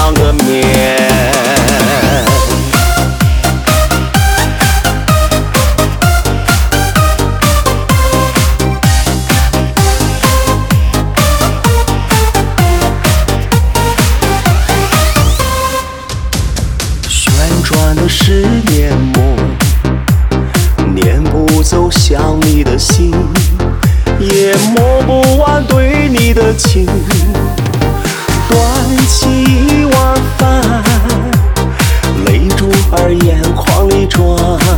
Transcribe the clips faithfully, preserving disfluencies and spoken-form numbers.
上个面。旋转的十年梦，念不走想你的心，也摸不完对你的情。端起一碗饭，泪珠儿眼眶里转，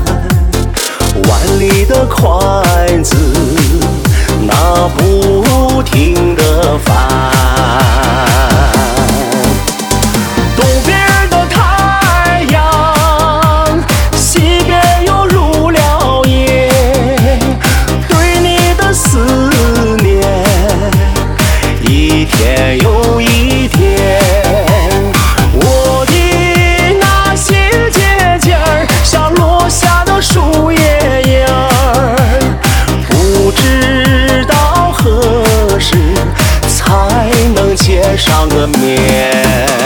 碗里的筷子拿不停的翻。东边的太阳，西边又入了夜，对你的思念一天又一天。我的那些结节儿，像落下的树叶叶儿，不知道何时才能结上个面。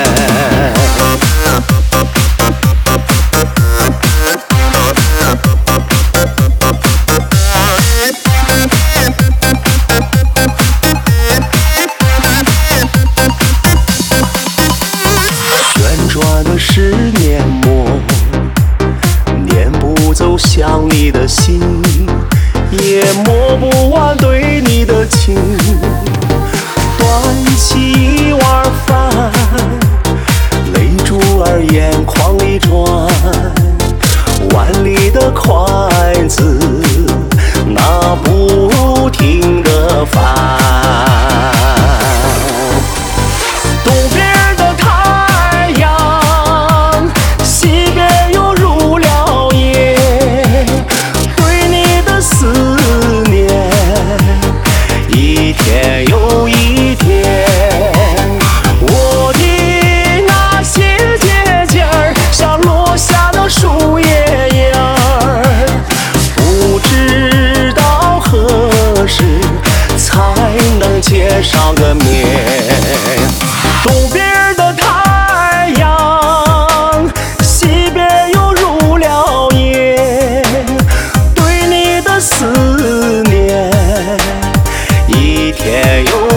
旋转的十年梦，念不走想你的心，也摸不完对你的情。端起一碗饭，泪珠儿眼眶里转，碗里的筷子拿不停的翻。东边的太阳，西边又入了夜，对你的思念一天又一天。我的那些结节儿，像落下的树叶叶儿，不知道何时才能结上个面。东边的太阳，西边又入了夜，对你的思念一天又